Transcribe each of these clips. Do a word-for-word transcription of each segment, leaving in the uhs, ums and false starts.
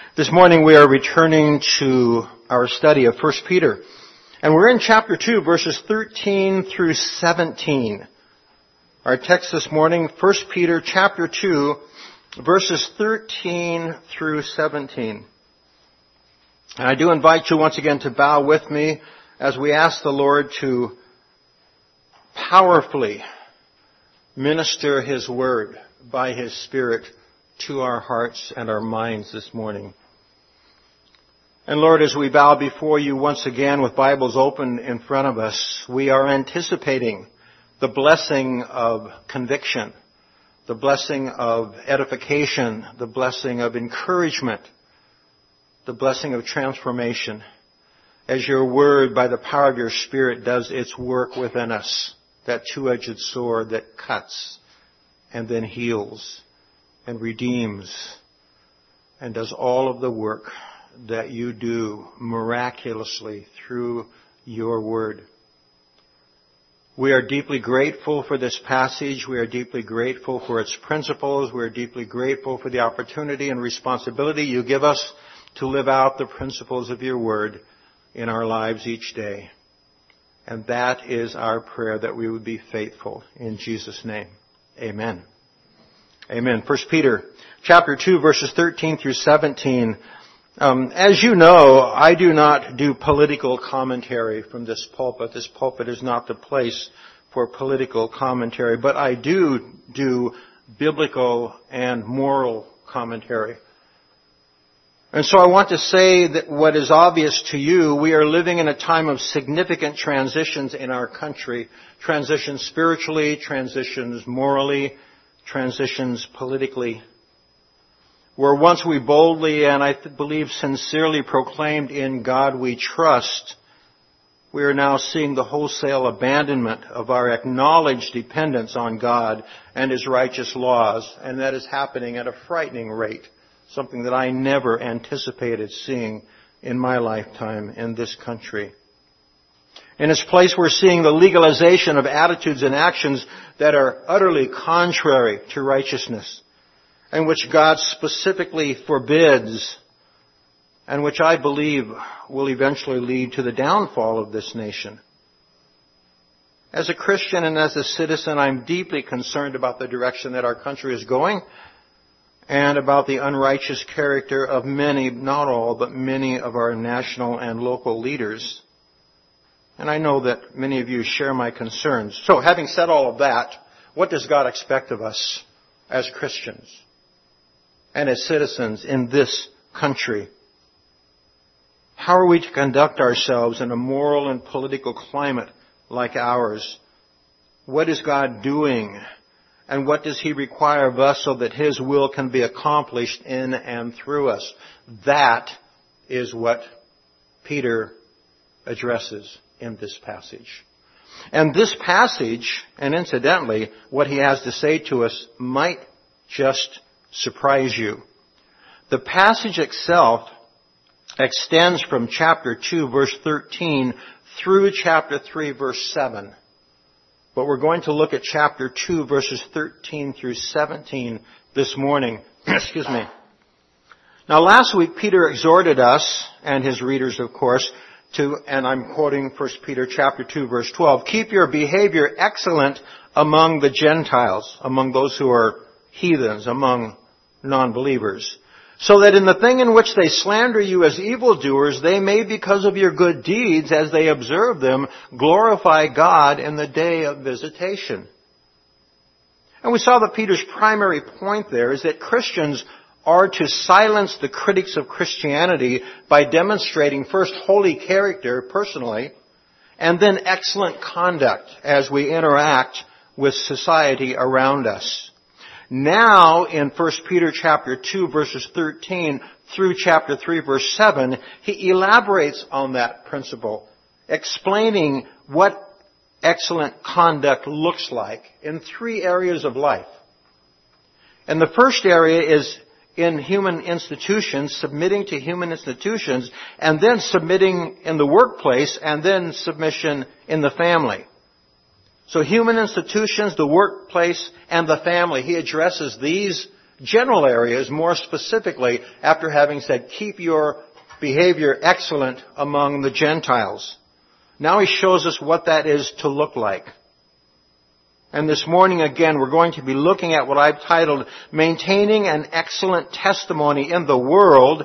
This morning we are returning to our study of First Peter. And we're in chapter two, verses thirteen through seventeen. Our text this morning, First Peter chapter two, verses thirteen through seventeen. And I do invite you once again to bow with me as we ask the Lord to powerfully minister His Word by His Spirit to our hearts and our minds this morning. And Lord, as we bow before you once again with Bibles open in front of us, we are anticipating the blessing of conviction, the blessing of edification, the blessing of encouragement, the blessing of transformation, as your Word, by the power of your Spirit, does its work within us, that two-edged sword that cuts and then heals and redeems and does all of the work that you do miraculously through your Word. We are deeply grateful for this passage. We are deeply grateful for its principles. We are deeply grateful for the opportunity and responsibility you give us to live out the principles of your Word in our lives each day. And that is our prayer, that we would be faithful. In Jesus' name, amen. Amen. First Peter chapter two, verses thirteen through seventeen. Um, as you know, I do not do political commentary from this pulpit. This pulpit is not the place for political commentary, but I do do biblical and moral commentary. And so I want to say that what is obvious to you, we are living in a time of significant transitions in our country. Transitions spiritually, transitions morally, transitions politically. Where once we boldly and I believe sincerely proclaimed, "In God we trust," we are now seeing the wholesale abandonment of our acknowledged dependence on God and His righteous laws. And that is happening at a frightening rate. Something that I never anticipated seeing in my lifetime in this country. In its place, we're seeing the legalization of attitudes and actions that are utterly contrary to righteousness, and which God specifically forbids, and which I believe will eventually lead to the downfall of this nation. As a Christian and as a citizen, I'm deeply concerned about the direction that our country is going, and about the unrighteous character of many, not all, but many of our national and local leaders. And I know that many of you share my concerns. So, having said all of that, what does God expect of us as Christians and as citizens in this country? How are we to conduct ourselves in a moral and political climate like ours? What is God doing? And what does He require of us so that His will can be accomplished in and through us? That is what Peter addresses in this passage. And this passage, and incidentally, what he has to say to us might just surprise you. The passage itself extends from chapter two, verse thirteen, through chapter three, verse seven. But we're going to look at chapter two, verses thirteen through seventeen this morning. Excuse me. Now, last week, Peter exhorted us, and his readers, of course, to, and I'm quoting First Peter chapter two, verse twelve, "Keep your behavior excellent among the Gentiles," among those who are heathens, among non-believers, "so that in the thing in which they slander you as evildoers, they may, because of your good deeds, as they observe them, glorify God in the day of visitation." And we saw that Peter's primary point there is that Christians are to silence the critics of Christianity by demonstrating first holy character personally, and then excellent conduct as we interact with society around us. Now, in First Peter chapter two, verses thirteen through chapter three, verse seven, he elaborates on that principle, explaining what excellent conduct looks like in three areas of life. And the first area is in human institutions, submitting to human institutions, and then submitting in the workplace, and then submission in the family. So human institutions, the workplace, and the family. He addresses these general areas more specifically after having said, keep your behavior excellent among the Gentiles. Now he shows us what that is to look like. And this morning again, we're going to be looking at what I've titled, Maintaining an Excellent Testimony in the World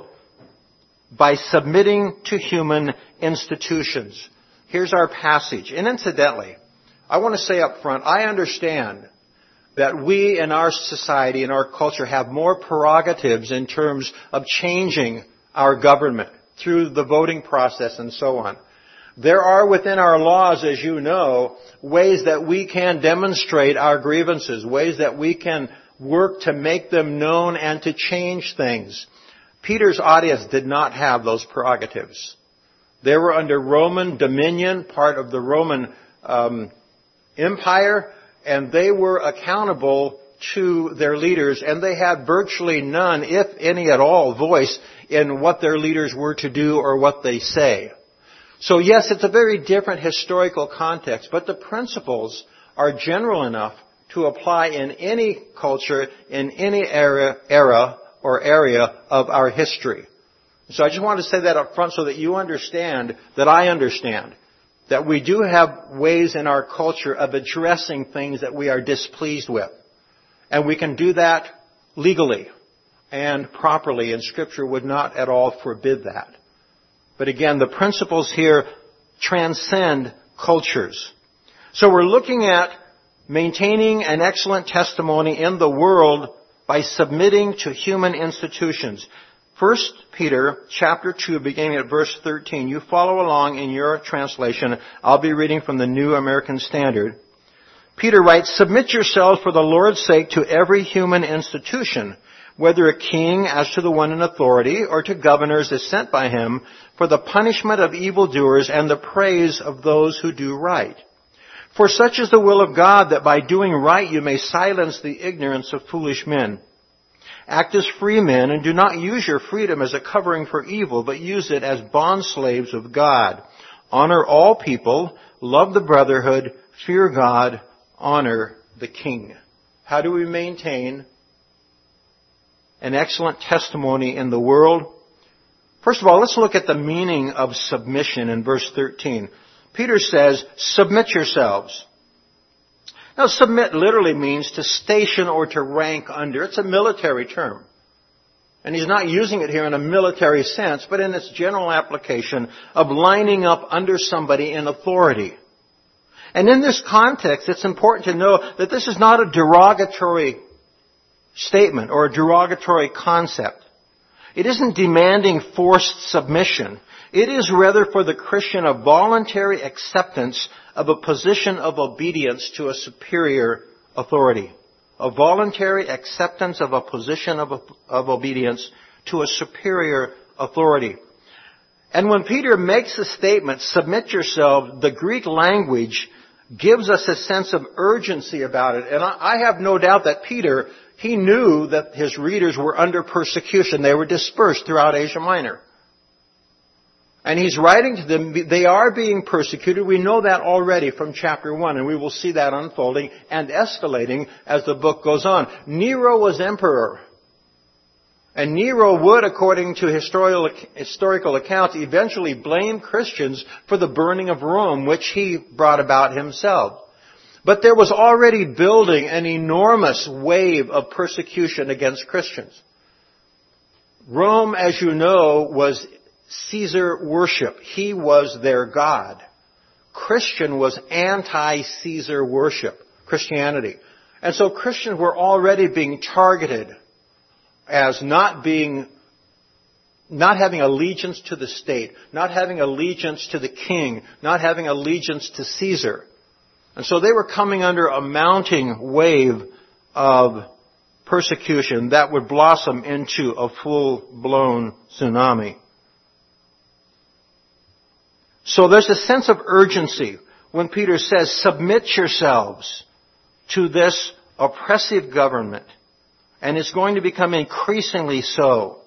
by Submitting to Human Institutions. Here's our passage. And incidentally, I want to say up front, I understand that we in our society, in our culture, have more prerogatives in terms of changing our government through the voting process and so on. There are within our laws, as you know, ways that we can demonstrate our grievances, ways that we can work to make them known and to change things. Peter's audience did not have those prerogatives. They were under Roman dominion, part of the Roman um, Empire, and they were accountable to their leaders, and they had virtually none, if any at all, voice in what their leaders were to do or what they say. So yes, it's a very different historical context, but the principles are general enough to apply in any culture, in any era, era or area of our history. So I just want to say that up front so that you understand, that I understand, that we do have ways in our culture of addressing things that we are displeased with. And we can do that legally and properly, and Scripture would not at all forbid that. But again, the principles here transcend cultures. So we're looking at maintaining an excellent testimony in the world by submitting to human institutions. First Peter chapter two, beginning at verse thirteen. You follow along in your translation. I'll be reading from the New American Standard. Peter writes, "Submit yourselves for the Lord's sake to every human institution, whether a king as to the one in authority, or to governors as sent by him, for the punishment of evildoers and the praise of those who do right. For such is the will of God, that by doing right you may silence the ignorance of foolish men. Act as free men, and do not use your freedom as a covering for evil, but use it as bondslaves of God. Honor all people, love the brotherhood, fear God, honor the king." How do we maintain an excellent testimony in the world? First of all, let's look at the meaning of submission in verse thirteen. Peter says, submit yourselves. Now, submit literally means to station or to rank under. It's a military term. And he's not using it here in a military sense, but in its general application of lining up under somebody in authority. And in this context, it's important to know that this is not a derogatory statement or a derogatory concept. It isn't demanding forced submission. It is rather for the Christian a voluntary acceptance of a position of obedience to a superior authority. A voluntary acceptance of a position of, of obedience to a superior authority. And when Peter makes the statement, submit yourself, the Greek language gives us a sense of urgency about it. And I, I have no doubt that Peter, he knew that his readers were under persecution. They were dispersed throughout Asia Minor. And he's writing to them, they are being persecuted. We know that already from chapter one, and we will see that unfolding and escalating as the book goes on. Nero was emperor. And Nero would, according to historical, historical accounts, eventually blame Christians for the burning of Rome, which he brought about himself. But there was already building an enormous wave of persecution against Christians. Rome, as you know, was Caesar worship. He was their god. Christian was anti-Caesar worship, Christianity. And so Christians were already being targeted as not being, not having allegiance to the state, not having allegiance to the king, not having allegiance to Caesar. And so they were coming under a mounting wave of persecution that would blossom into a full-blown tsunami. So there's a sense of urgency when Peter says, submit yourselves to this oppressive government. And it's going to become increasingly so.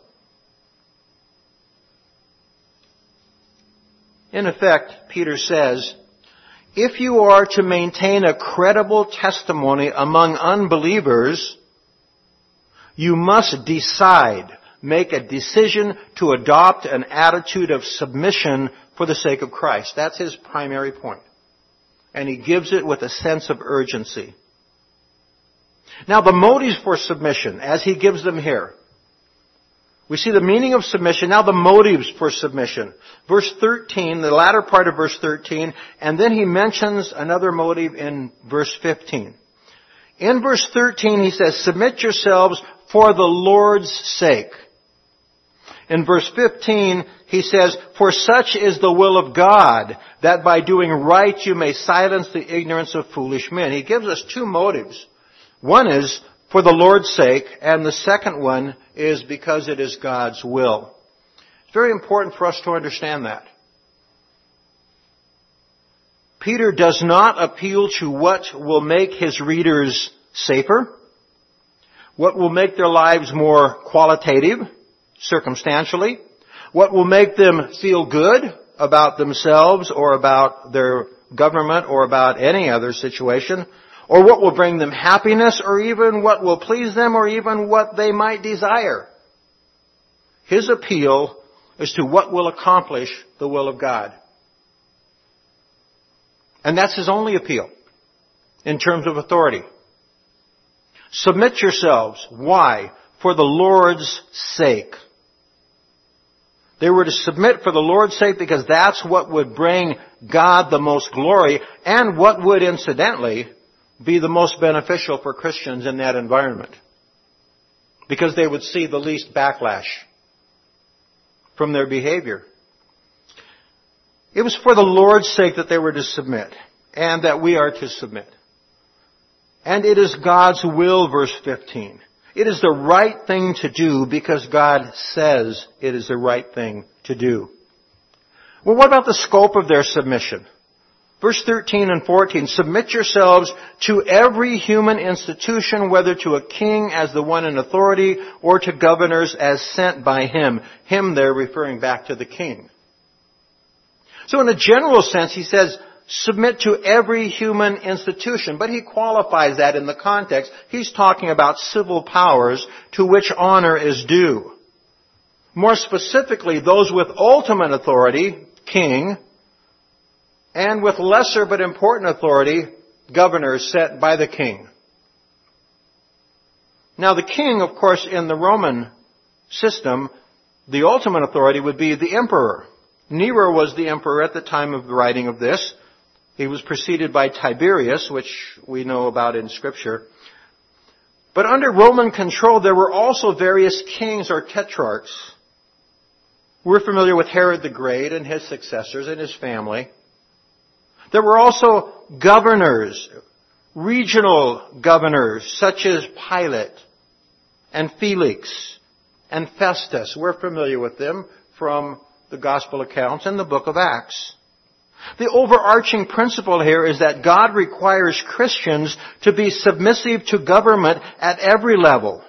In effect, Peter says, if you are to maintain a credible testimony among unbelievers, You must decide, make a decision to adopt an attitude of submission for the sake of Christ. That's his primary point. And he gives it with a sense of urgency. Now the motives for submission, as he gives them here. We see the meaning of submission, now the motives for submission. Verse thirteen, the latter part of verse thirteen, and then he mentions another motive in verse fifteen. In verse thirteen he says, submit yourselves for the Lord's sake. In verse fifteen, he says, for such is the will of God, that by doing right you may silence the ignorance of foolish men. He gives us two motives. One is for the Lord's sake, and the second one is because it is God's will. It's very important for us to understand that. Peter does not appeal to what will make his readers safer, what will make their lives more qualitative, circumstantially, what will make them feel good about themselves or about their government or about any other situation, or what will bring them happiness, or even what will please them, or even what they might desire. His appeal is to what will accomplish the will of God. And that's his only appeal in terms of authority. Submit yourselves. Why? For the Lord's sake. They were to submit for the Lord's sake because that's what would bring God the most glory, and what would, incidentally, be the most beneficial for Christians in that environment. Because they would see the least backlash from their behavior. It was for the Lord's sake that they were to submit, and that we are to submit. And it is God's will, verse fifteen. It is the right thing to do because God says it is the right thing to do. Well, what about the scope of their submission? Verse thirteen and fourteen, submit yourselves to every human institution, whether to a king as the one in authority, or to governors as sent by him. Him there referring back to the king. So in a general sense, he says, submit to every human institution, but he qualifies that in the context. He's talking about civil powers to which honor is due. More specifically, those with ultimate authority, king, and with lesser but important authority, governors set by the king. Now the king, of course, in the Roman system, the ultimate authority would be the emperor. Nero was the emperor at the time of the writing of this. He was preceded by Tiberius, which we know about in Scripture. But under Roman control, there were also various kings or tetrarchs. We're familiar with Herod the Great and his successors and his family. There were also governors, regional governors, such as Pilate and Felix and Festus. We're familiar with them from the Gospel accounts and the book of Acts. The overarching principle here is that God requires Christians to be submissive to government at every level.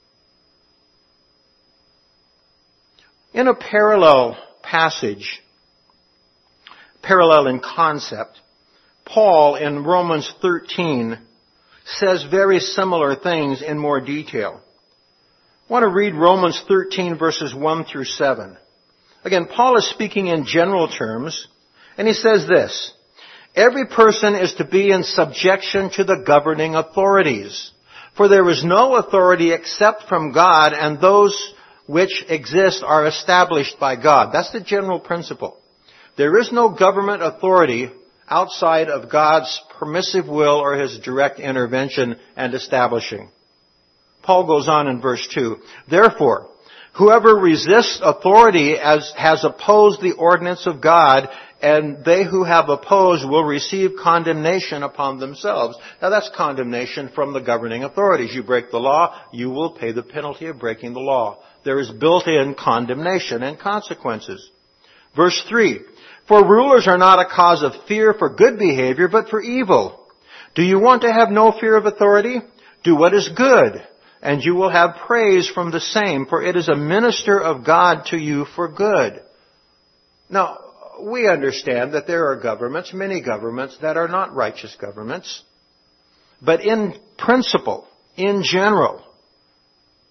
In a parallel passage, parallel in concept, Paul in Romans thirteen says very similar things in more detail. I want to read Romans thirteen verses one through seven. Again, Paul is speaking in general terms, and he says this: every person is to be in subjection to the governing authorities, for there is no authority except from God, and those which exist are established by God. That's the general principle. There is no government authority outside of God's permissive will or his direct intervention and establishing. Paul goes on in verse two. Therefore, whoever resists authority as has opposed the ordinance of God, and they who have opposed will receive condemnation upon themselves. Now that's condemnation from the governing authorities. You break the law, you will pay the penalty of breaking the law. There is built-in condemnation and consequences. Verse three. For rulers are not a cause of fear for good behavior, but for evil. Do you want to have no fear of authority? Do what is good, and you will have praise from the same, for it is a minister of God to you for good. Now, we understand that there are governments, many governments, that are not righteous governments. But in principle, in general,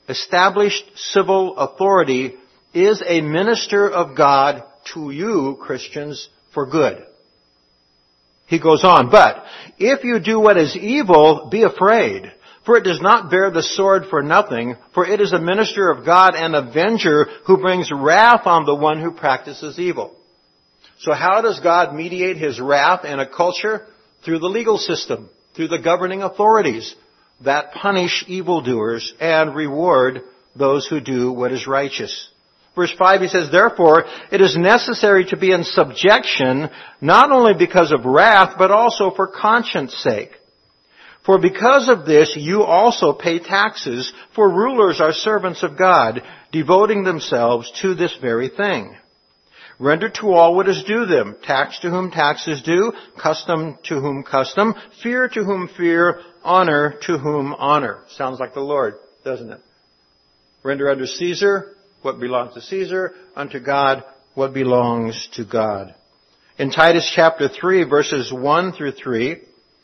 established civil authority is a minister of God to you, Christians, for good. He goes on, but if you do what is evil, be afraid, for it does not bear the sword for nothing, for it is a minister of God and avenger who brings wrath on the one who practices evil. So how does God mediate His wrath in a culture? Through the legal system, through the governing authorities that punish evildoers and reward those who do what is righteous. Verse five, he says, therefore, it is necessary to be in subjection, not only because of wrath, but also for conscience sake. For because of this, you also pay taxes, for rulers are servants of God, devoting themselves to this very thing. Render to all what is due them, tax to whom tax is due, custom to whom custom, fear to whom fear, honor to whom honor. Sounds like the Lord, doesn't it? Render unto Caesar what belongs to Caesar, unto God what belongs to God. In Titus chapter three, verses one through three,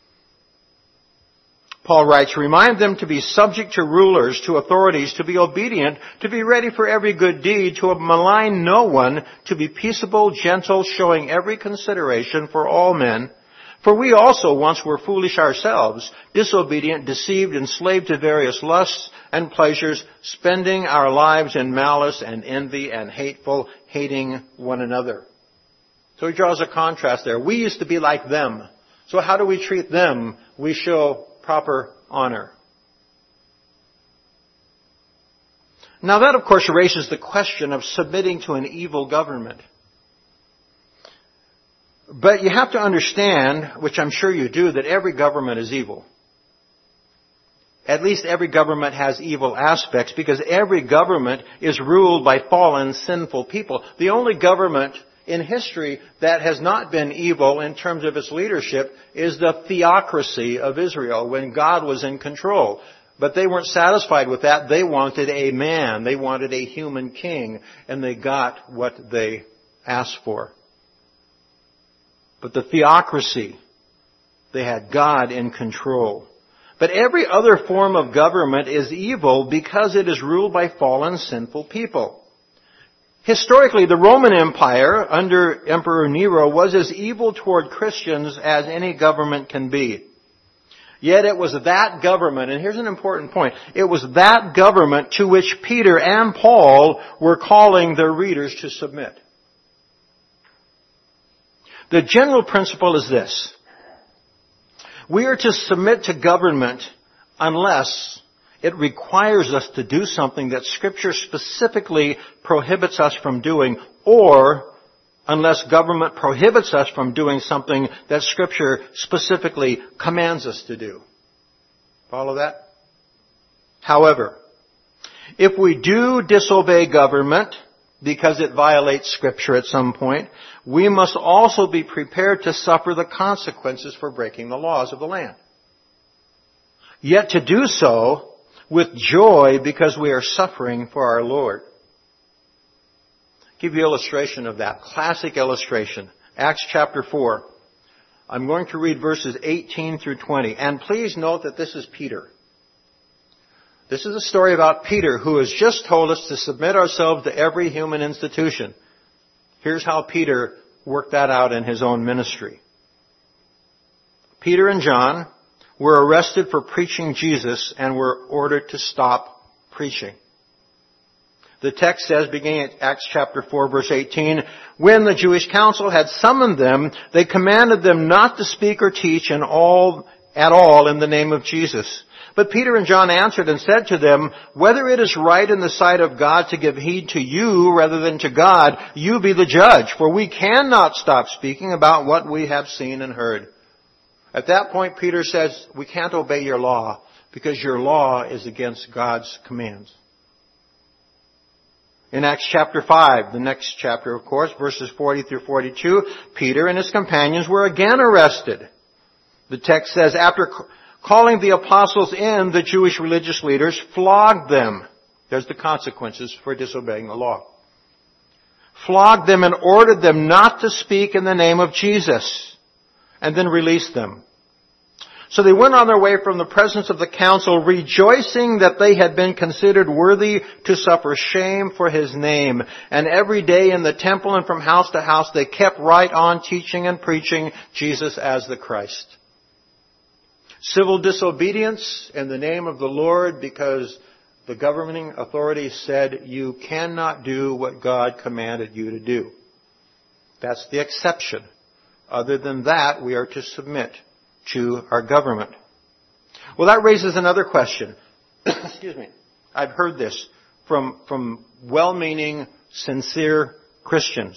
Paul writes, remind them to be subject to rulers, to authorities, to be obedient, to be ready for every good deed, to malign no one, to be peaceable, gentle, showing every consideration for all men. For we also once were foolish ourselves, disobedient, deceived, enslaved to various lusts and pleasures, spending our lives in malice and envy and hateful, hating one another. So he draws a contrast there. We used to be like them. So how do we treat them? We show proper honor. Now that, of course, raises the question of submitting to an evil government. But you have to understand, which I'm sure you do, that every government is evil. At least every government has evil aspects, because every government is ruled by fallen, sinful people. The only government in history that has not been evil in terms of its leadership is the theocracy of Israel, when God was in control. But they weren't satisfied with that. They wanted a man. They wanted a human king, and they got what they asked for. But the theocracy, they had God in control. But every other form of government is evil because it is ruled by fallen, sinful people. Historically, the Roman Empire under Emperor Nero was as evil toward Christians as any government can be. Yet it was that government, and here's an important point, it was that government to which Peter and Paul were calling their readers to submit. The general principle is this. We are to submit to government unless it requires us to do something that Scripture specifically prohibits us from doing, or unless government prohibits us from doing something that Scripture specifically commands us to do. Follow that? However, if we do disobey government because it violates Scripture at some point, we must also be prepared to suffer the consequences for breaking the laws of the land. Yet to do so with joy because we are suffering for our Lord. I'll give you an illustration of that. Classic illustration. Acts chapter four. I'm going to read verses eighteen through twenty. And please note that this is Peter. This is a story about Peter, who has just told us to submit ourselves to every human institution. Here's how Peter worked that out in his own ministry. Peter and John were arrested for preaching Jesus and were ordered to stop preaching. The text says, beginning at Acts chapter four, verse eighteen, when the Jewish council had summoned them, they commanded them not to speak or teach in all, at all in the name of Jesus. But Peter and John answered and said to them, whether it is right in the sight of God to give heed to you rather than to God, you be the judge, for we cannot stop speaking about what we have seen and heard. At that point, Peter says, we can't obey your law because your law is against God's commands. In Acts chapter five, the next chapter, of course, verses forty through forty-two, Peter and his companions were again arrested. The text says, after calling the apostles in, the Jewish religious leaders flogged them. There's the consequences for disobeying the law. Flogged them and ordered them not to speak in the name of Jesus, and then released them. So they went on their way from the presence of the council, rejoicing that they had been considered worthy to suffer shame for his name. And every day in the temple and from house to house, they kept right on teaching and preaching Jesus as the Christ. Civil disobedience in the name of the Lord because the governing authorities said you cannot do what God commanded you to do. That's the exception. Other than that, we are to submit to our government. Well, that raises another question. Excuse me. I've heard this from, from well-meaning, sincere Christians.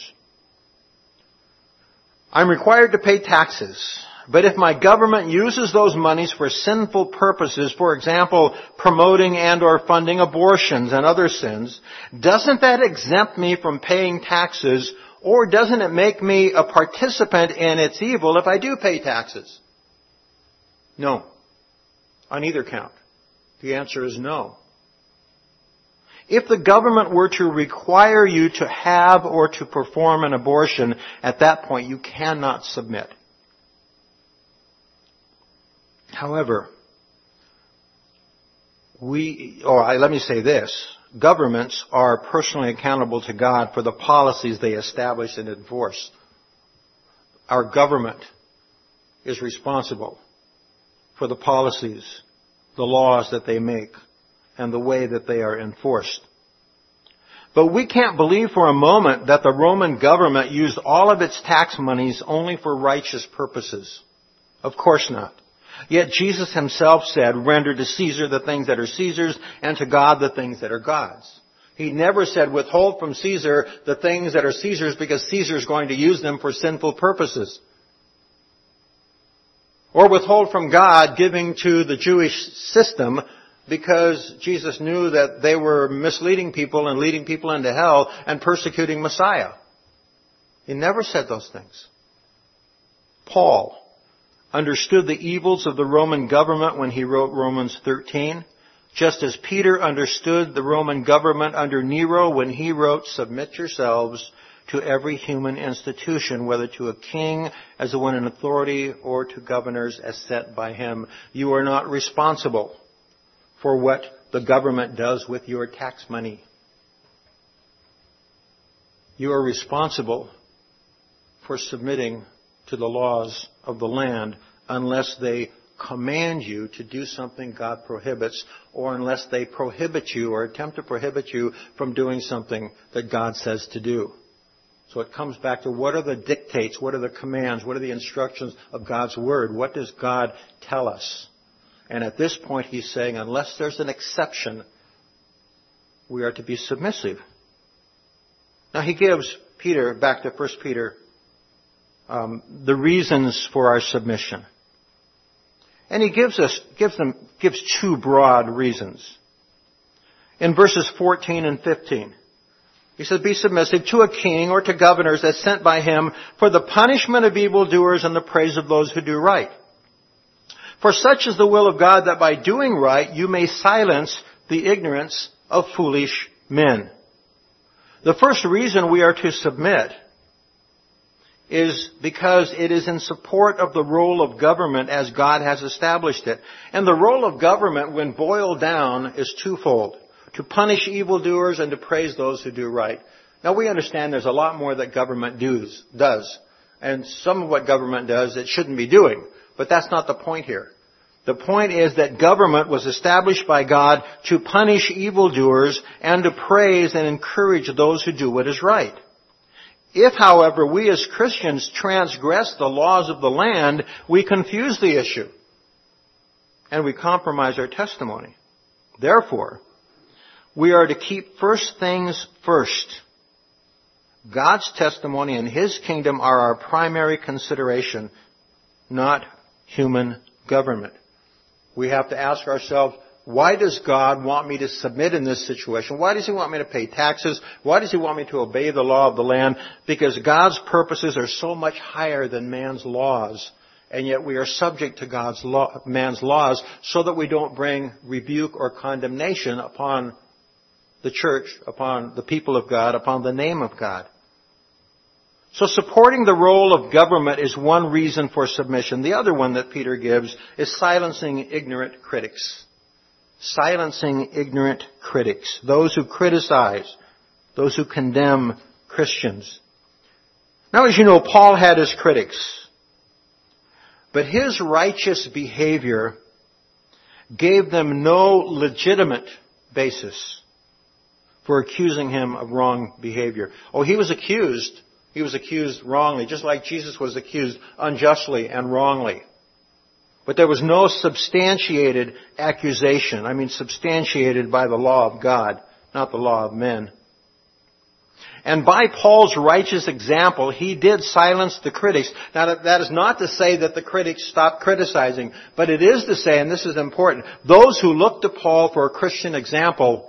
I'm required to pay taxes, but if my government uses those monies for sinful purposes, for example, promoting and or funding abortions and other sins, doesn't that exempt me from paying taxes, or doesn't it make me a participant in its evil if I do pay taxes? No. On either count. The answer is no. If the government were to require you to have or to perform an abortion, at that point you cannot submit. However, we, or I, let me say this, governments are personally accountable to God for the policies they establish and enforce. Our government is responsible for the policies, the laws that they make, and the way that they are enforced. But we can't believe for a moment that the Roman government used all of its tax monies only for righteous purposes. Of course not. Yet Jesus himself said, render to Caesar the things that are Caesar's, and to God the things that are God's. He never said, withhold from Caesar the things that are Caesar's because Caesar's going to use them for sinful purposes. Or withhold from God giving to the Jewish system because Jesus knew that they were misleading people and leading people into hell and persecuting Messiah. He never said those things. Paul understood the evils of the Roman government when he wrote Romans thirteen, just as Peter understood the Roman government under Nero when he wrote, submit yourselves to every human institution, whether to a king as the one in authority or to governors as set by him. You are not responsible for what the government does with your tax money. You are responsible for submitting to the laws of the land unless they command you to do something God prohibits, or unless they prohibit you or attempt to prohibit you from doing something that God says to do. So it comes back to what are the dictates, what are the commands, what are the instructions of God's Word? What does God tell us? And at this point he's saying, unless there's an exception, we are to be submissive. Now he gives Peter, back to First Peter, um, the reasons for our submission. And he gives us, gives them, gives two broad reasons. In verses fourteen and fifteen. He says, be submissive to a king or to governors as sent by him for the punishment of evildoers and the praise of those who do right. For such is the will of God that by doing right you may silence the ignorance of foolish men. The first reason we are to submit is because it is in support of the role of government as God has established it. And the role of government, when boiled down, is twofold. To punish evildoers and to praise those who do right. Now we understand there's a lot more that government does, does. And some of what government does it shouldn't be doing. But that's not the point here. The point is that government was established by God to punish evildoers and to praise and encourage those who do what is right. If, however, we as Christians transgress the laws of the land, we confuse the issue. And we compromise our testimony. Therefore, we are to keep first things first. God's testimony and His kingdom are our primary consideration, not human government. We have to ask ourselves, why does God want me to submit in this situation? Why does He want me to pay taxes? Why does He want me to obey the law of the land? Because God's purposes are so much higher than man's laws. And yet we are subject to God's law, man's laws, so that we don't bring rebuke or condemnation upon the church, upon the people of God, upon the name of God. So supporting the role of government is one reason for submission. The other one that Peter gives is silencing ignorant critics. Silencing ignorant critics. Those who criticize. Those who condemn Christians. Now, as you know, Paul had his critics. But his righteous behavior gave them no legitimate basis for accusing him of wrong behavior. Oh, he was accused. He was accused wrongly, just like Jesus was accused unjustly and wrongly. But there was no substantiated accusation. I mean, substantiated by the law of God, not the law of men. And by Paul's righteous example, he did silence the critics. Now, that is not to say that the critics stopped criticizing, but it is to say, and this is important, those who looked to Paul for a Christian example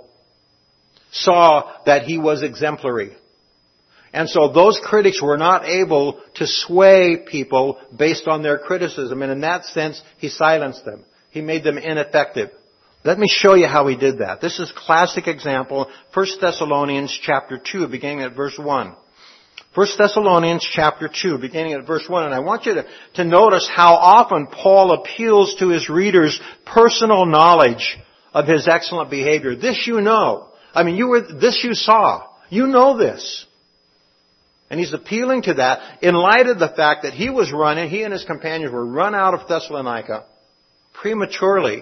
saw that he was exemplary. And so those critics were not able to sway people based on their criticism. And in that sense, he silenced them. He made them ineffective. Let me show you how he did that. This is a classic example, First Thessalonians chapter two, beginning at verse one. First Thessalonians chapter two, beginning at verse one. And I want you to, to notice how often Paul appeals to his readers' personal knowledge of his excellent behavior. This you know. I mean, you were, this you saw. You know this. And he's appealing to that in light of the fact that he was running, he and his companions were run out of Thessalonica prematurely.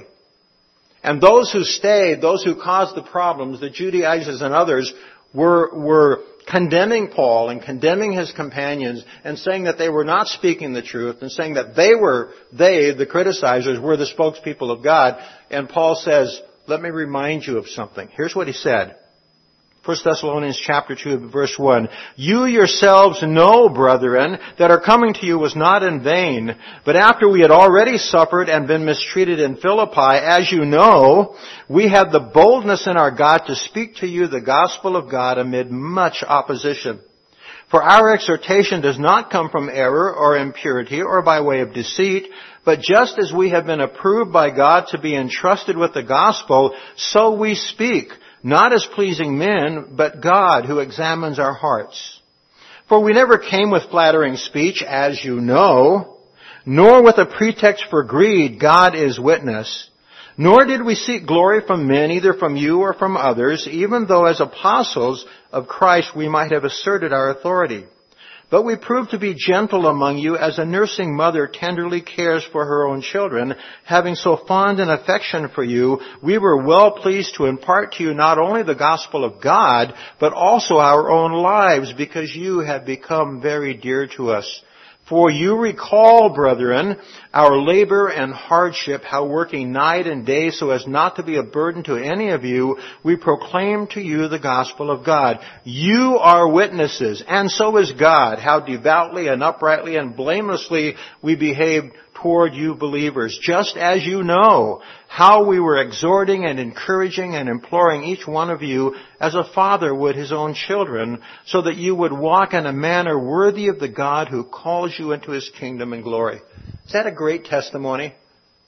And those who stayed, those who caused the problems, the Judaizers and others, were, were condemning Paul and condemning his companions and saying that they were not speaking the truth and saying that they were, they, the criticizers, were the spokespeople of God. And Paul says, let me remind you of something. Here's what he said. First Thessalonians chapter two, verse one. You yourselves know, brethren, that our coming to you was not in vain, but after we had already suffered and been mistreated in Philippi, as you know, we had the boldness in our God to speak to you the gospel of God amid much opposition. For our exhortation does not come from error or impurity or by way of deceit, but just as we have been approved by God to be entrusted with the gospel, so we speak, not as pleasing men, but God who examines our hearts. For we never came with flattering speech, as you know, nor with a pretext for greed, God is witness. Nor did we seek glory from men, either from you or from others, even though as apostles of Christ we might have asserted our authority. But we proved to be gentle among you as a nursing mother tenderly cares for her own children. Having so fond an affection for you, we were well pleased to impart to you not only the gospel of God, but also our own lives, because you have become very dear to us. For you recall, brethren, our labor and hardship, how working night and day so as not to be a burden to any of you, we proclaim to you the gospel of God. You are witnesses, and so is God, how devoutly and uprightly and blamelessly we behaved toward you believers, just as you know how we were exhorting and encouraging and imploring each one of you as a father would his own children, so that you would walk in a manner worthy of the God who calls you into his kingdom and glory. Is that a great testimony?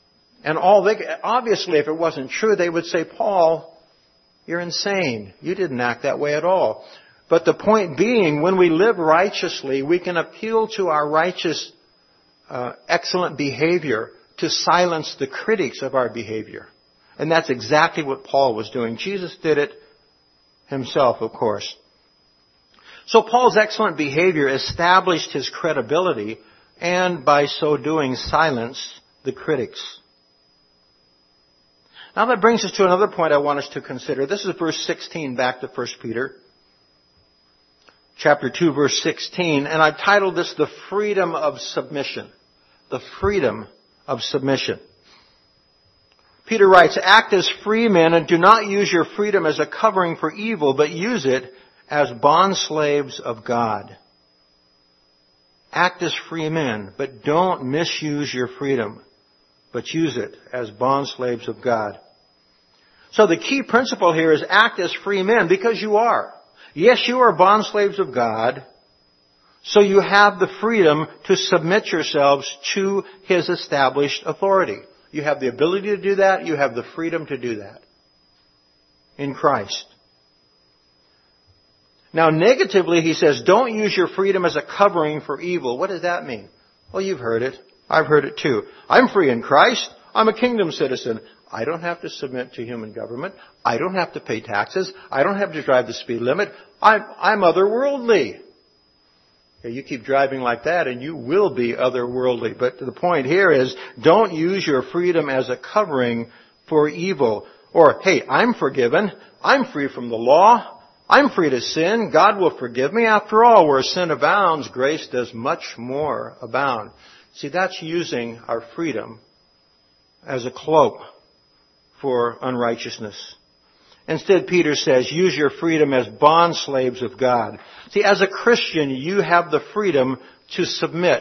And all they, obviously, if it wasn't true, they would say, Paul, you're insane. You didn't act that way at all. But the point being, when we live righteously, we can appeal to our righteous Uh, excellent behavior to silence the critics of our behavior. And that's exactly what Paul was doing. Jesus did it himself, of course. So Paul's excellent behavior established his credibility and by so doing silenced the critics. Now that brings us to another point I want us to consider. This is verse sixteen back to First Peter. Chapter two, verse sixteen, and I've titled this, The Freedom of Submission. The freedom of submission. Peter writes, act as free men and do not use your freedom as a covering for evil, but use it as bondslaves of God. Act as free men, but don't misuse your freedom, but use it as bondslaves of God. So the key principle here is act as free men, because you are. Yes, you are bondslaves of God, so you have the freedom to submit yourselves to his established authority. You have the ability to do that. You have the freedom to do that in Christ. Now, negatively, he says, don't use your freedom as a covering for evil. What does that mean? Well, you've heard it. I've heard it too. I'm free in Christ. I'm a kingdom citizen. I don't have to submit to human government. I don't have to pay taxes. I don't have to drive the speed limit. I'm, I'm otherworldly. Okay, you keep driving like that and you will be otherworldly. But the point here is, don't use your freedom as a covering for evil. Or, hey, I'm forgiven. I'm free from the law. I'm free to sin. God will forgive me. After all, where sin abounds, grace does much more abound. See, that's using our freedom as a cloak for unrighteousness. Instead, Peter says, use your freedom as bond slaves of God. See, as a Christian, you have the freedom to submit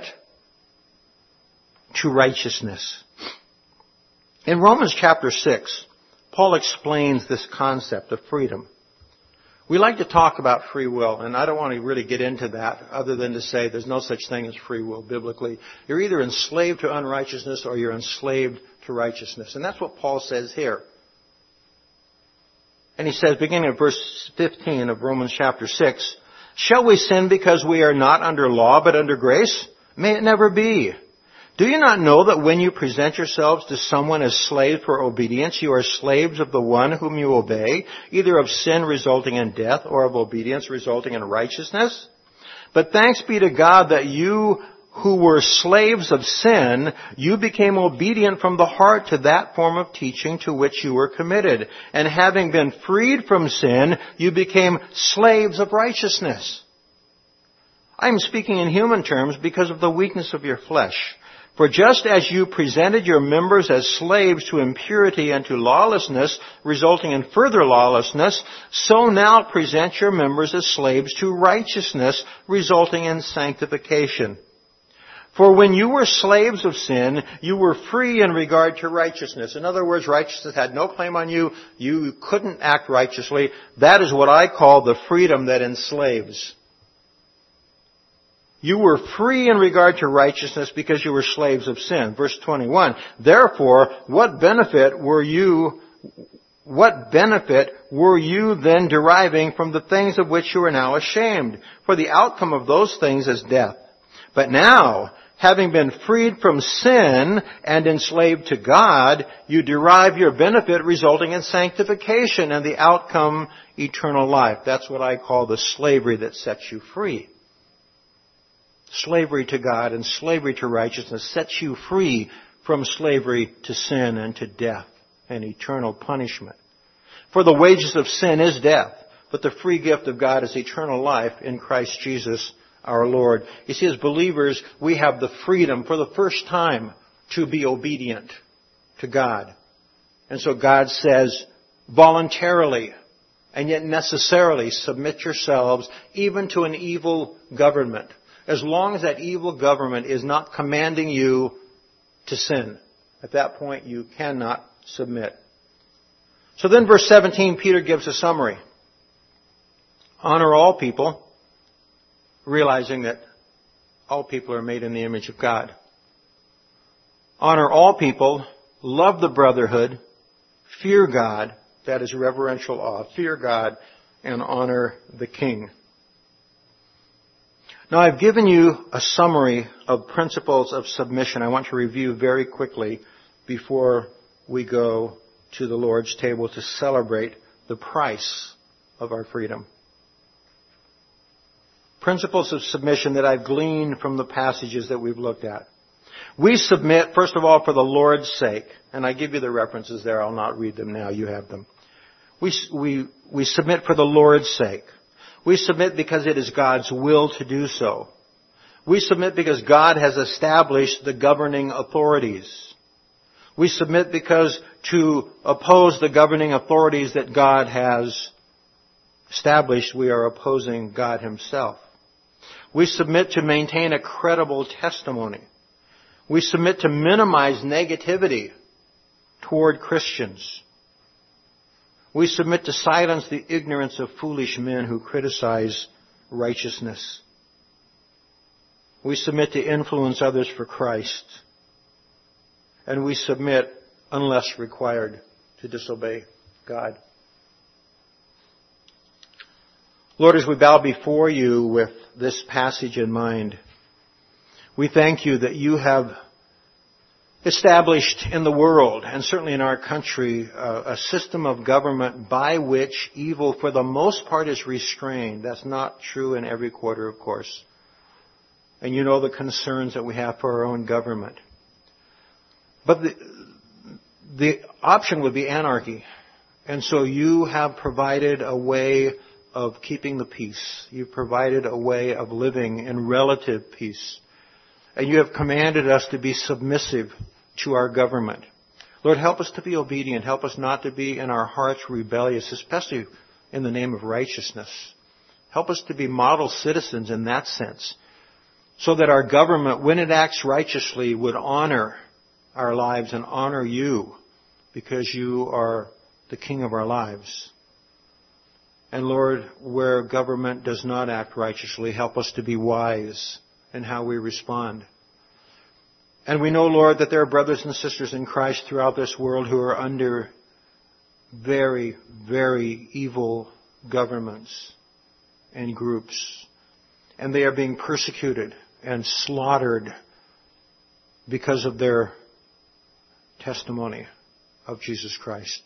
to righteousness. In Romans chapter six, Paul explains this concept of freedom. We like to talk about free will, and I don't want to really get into that other than to say there's no such thing as free will biblically. You're either enslaved to unrighteousness or you're enslaved to righteousness. And that's what Paul says here. And he says, beginning at verse fifteen of Romans chapter six, shall we sin because we are not under law but under grace? May it never be. Do you not know that when you present yourselves to someone as slaves for obedience, you are slaves of the one whom you obey, either of sin resulting in death or of obedience resulting in righteousness? But thanks be to God that you who were slaves of sin, you became obedient from the heart to that form of teaching to which you were committed. And having been freed from sin, you became slaves of righteousness. I am speaking in human terms because of the weakness of your flesh. For just as you presented your members as slaves to impurity and to lawlessness, resulting in further lawlessness, so now present your members as slaves to righteousness, resulting in sanctification. For when you were slaves of sin, you were free in regard to righteousness. In other words, righteousness had no claim on you. You couldn't act righteously. That is what I call the freedom that enslaves. You were free in regard to righteousness because you were slaves of sin. Verse twenty-one, therefore, what benefit were you, what benefit were you then deriving from the things of which you are now ashamed? For the outcome of those things is death. But now, having been freed from sin and enslaved to God, you derive your benefit resulting in sanctification and the outcome eternal life. That's what I call the slavery that sets you free. Slavery to God and slavery to righteousness sets you free from slavery to sin and to death and eternal punishment. For the wages of sin is death, but the free gift of God is eternal life in Christ Jesus our Lord. You see, as believers, we have the freedom for the first time to be obedient to God. And so God says, voluntarily and yet necessarily submit yourselves even to an evil government. As long as that evil government is not commanding you to sin. At that point, you cannot submit. So then verse seventeen, Peter gives a summary. Honor all people, realizing that all people are made in the image of God. Honor all people, love the brotherhood, fear God, that is reverential awe, fear God, and honor the king. Now, I've given you a summary of principles of submission I want to review very quickly before we go to the Lord's table to celebrate the price of our freedom. Principles of submission that I've gleaned from the passages that we've looked at. We submit, first of all, for the Lord's sake. And I give you the references there. I'll not read them now. You have them. We, we, we submit for the Lord's sake. We submit because it is God's will to do so. We submit because God has established the governing authorities. We submit because to oppose the governing authorities that God has established, we are opposing God Himself. We submit to maintain a credible testimony. We submit to minimize negativity toward Christians. We submit to silence the ignorance of foolish men who criticize righteousness. We submit to influence others for Christ. And we submit, unless required, to disobey God. Lord, as we bow before you with this passage in mind, we thank you that you have established in the world, and certainly in our country, uh, a system of government by which evil, for the most part, is restrained. That's not true in every quarter, of course. And you know the concerns that we have for our own government. But the, the option would be anarchy. And so you have provided a way of keeping the peace. You've provided a way of living in relative peace. And you have commanded us to be submissive to our government. Lord, help us to be obedient. Help us not to be in our hearts rebellious, especially in the name of righteousness. Help us to be model citizens in that sense, so that our government, when it acts righteously, would honor our lives and honor you, because you are the King of our lives. And Lord, where government does not act righteously, help us to be wise in how we respond. And we know, Lord, that there are brothers and sisters in Christ throughout this world who are under very, very evil governments and groups. And they are being persecuted and slaughtered because of their testimony of Jesus Christ.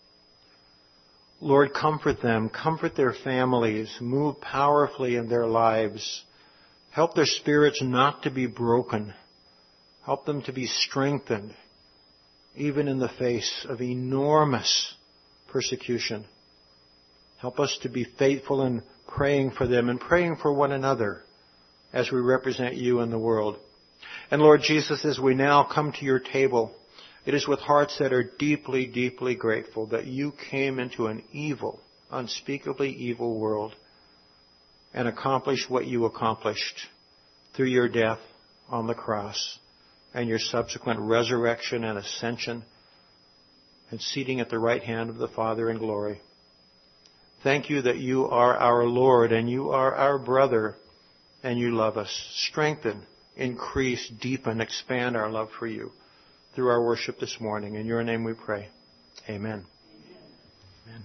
Lord, comfort them, comfort their families, move powerfully in their lives. Help their spirits not to be broken. Help them to be strengthened, even in the face of enormous persecution. Help us to be faithful in praying for them and praying for one another as we represent you in the world. And Lord Jesus, as we now come to your table, it is with hearts that are deeply, deeply grateful that you came into an evil, unspeakably evil world and accomplished what you accomplished through your death on the cross and your subsequent resurrection and ascension and seating at the right hand of the Father in glory. Thank you that you are our Lord and you are our brother and you love us. Strengthen, increase, deepen, expand our love for you through our worship this morning. In your name we pray. Amen. Amen.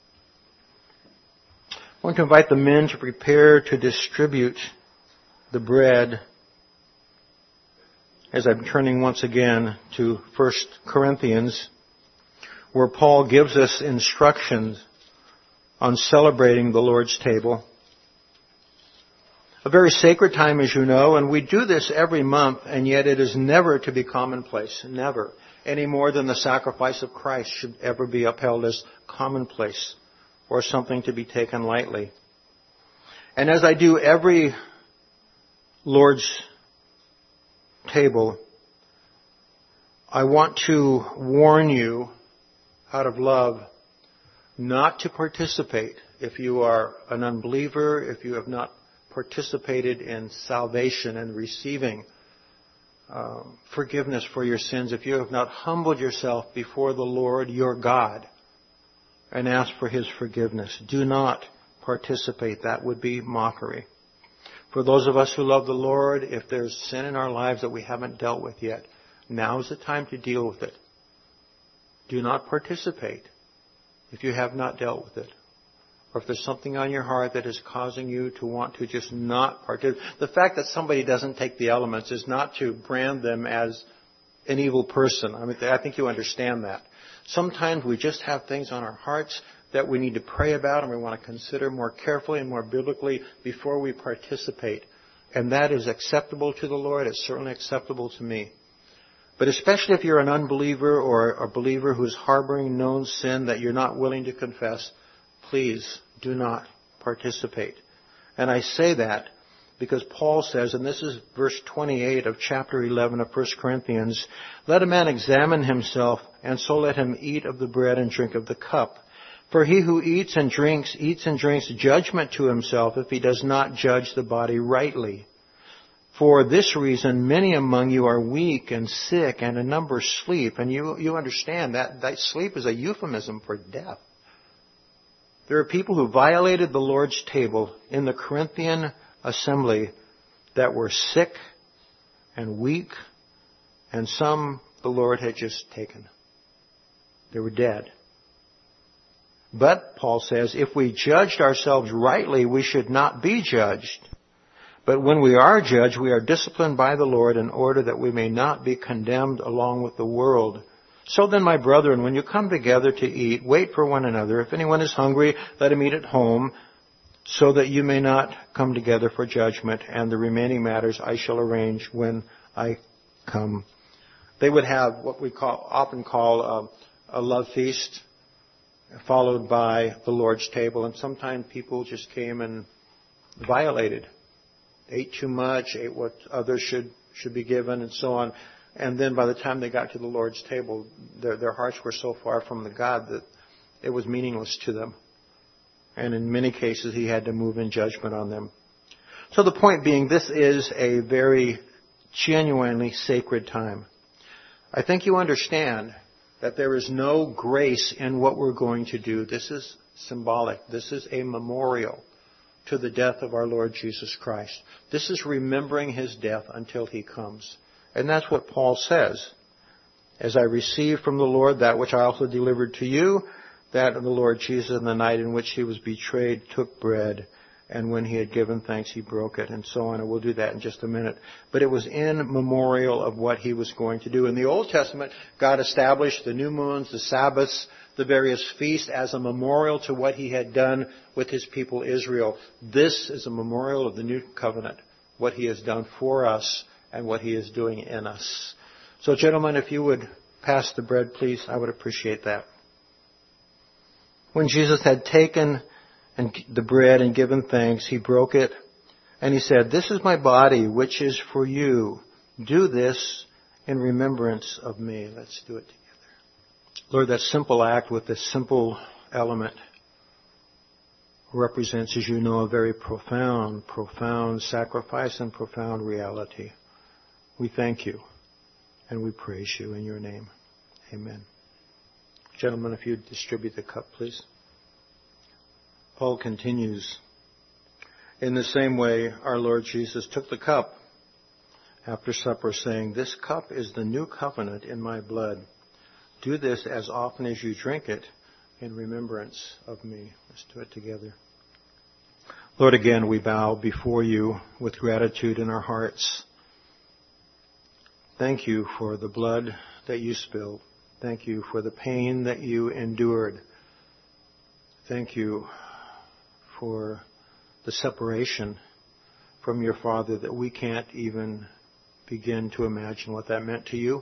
I want to invite the men to prepare to distribute the bread as I'm turning once again to First Corinthians, where Paul gives us instructions on celebrating the Lord's table. A very sacred time, as you know, and we do this every month, and yet it is never to be commonplace, never, any more than the sacrifice of Christ should ever be upheld as commonplace or something to be taken lightly. And as I do every Lord's table, I want to warn you out of love not to participate if you are an unbeliever, if you have not participated in salvation and receiving uh, forgiveness for your sins, if you have not humbled yourself before the Lord your God and asked for His forgiveness. Do not participate. That would be mockery. For those of us who love the Lord, if there's sin in our lives that we haven't dealt with yet, now is the time to deal with it. Do not participate if you have not dealt with it. Or if there's something on your heart that is causing you to want to just not participate. The fact that somebody doesn't take the elements is not to brand them as an evil person. I mean, I think you understand that. Sometimes we just have things on our hearts that we need to pray about and we want to consider more carefully and more biblically before we participate. And that is acceptable to the Lord. It's certainly acceptable to me. But especially if you're an unbeliever or a believer who's harboring known sin that you're not willing to confess, please do not participate. And I say that because Paul says, and this is verse twenty-eight of chapter eleven of First Corinthians, let a man examine himself, and so let him eat of the bread and drink of the cup. For he who eats and drinks, eats and drinks judgment to himself if he does not judge the body rightly. For this reason, many among you are weak and sick, and a number sleep. And you, you understand that, that sleep is a euphemism for death. There are people who violated the Lord's table in the Corinthian assembly that were sick and weak, and some the Lord had just taken. They were dead. But, Paul says, if we judged ourselves rightly, we should not be judged. But when we are judged, we are disciplined by the Lord in order that we may not be condemned along with the world. So then, my brethren, when you come together to eat, wait for one another. If anyone is hungry, let him eat at home, so that you may not come together for judgment. And the remaining matters I shall arrange when I come. They would have what we call, often call a, a love feast, followed by the Lord's table. And sometimes people just came and violated, ate too much, ate what others should should be given, and so on. And then by the time they got to the Lord's table, their, their hearts were so far from the God that it was meaningless to them. And in many cases, he had to move in judgment on them. So the point being, this is a very genuinely sacred time. I think you understand that there is no grace in what we're going to do. This is symbolic. This is a memorial to the death of our Lord Jesus Christ. This is remembering his death until he comes. And that's what Paul says. As I received from the Lord that which I also delivered to you, that of the Lord Jesus in the night in which he was betrayed took bread, and when he had given thanks he broke it, and so on. And we'll do that in just a minute. But it was in memorial of what he was going to do. In the Old Testament, God established the new moons, the Sabbaths, the various feasts as a memorial to what he had done with his people Israel. This is a memorial of the new covenant, what he has done for us and what he is doing in us. So gentlemen, if you would pass the bread, please, I would appreciate that. When Jesus had taken and the bread and given thanks, he broke it, and he said, "This is my body, which is for you. Do this in remembrance of me." Let's do it together. Lord, that simple act with this simple element represents, as you know, a very profound, profound sacrifice and profound reality. We thank you, and we praise you in your name. Amen. Gentlemen, if you distribute the cup, please. Paul continues, "In the same way, our Lord Jesus took the cup after supper, saying, 'This cup is the new covenant in my blood. Do this as often as you drink it in remembrance of me.'" Let's do it together. Lord, again, we bow before you with gratitude in our hearts. Thank you for the blood that you spilled. Thank you for the pain that you endured. Thank you for the separation from your Father that we can't even begin to imagine what that meant to you.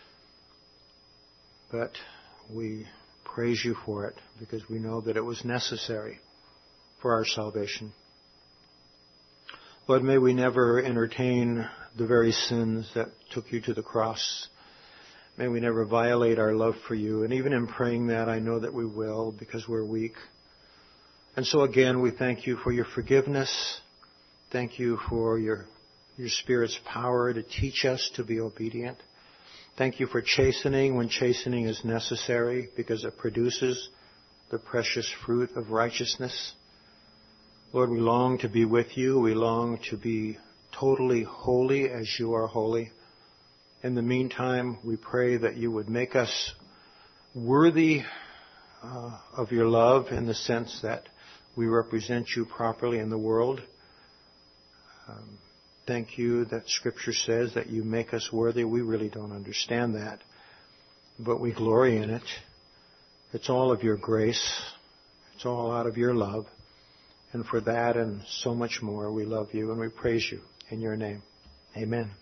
But we praise you for it because we know that it was necessary for our salvation. Lord, may we never entertain the very sins that took you to the cross. May we never violate our love for you. And even in praying that, I know that we will because we're weak. And so again, we thank you for your forgiveness. Thank you for your, your Spirit's power to teach us to be obedient. Thank you for chastening when chastening is necessary because it produces the precious fruit of righteousness. Lord, we long to be with you. We long to be totally holy as you are holy. In the meantime, we pray that you would make us worthy uh, of your love in the sense that we represent you properly in the world. Um, thank you that Scripture says that you make us worthy. We really don't understand that, but we glory in it. It's all of your grace. It's all out of your love. And for that and so much more, we love you and we praise you in your name. Amen.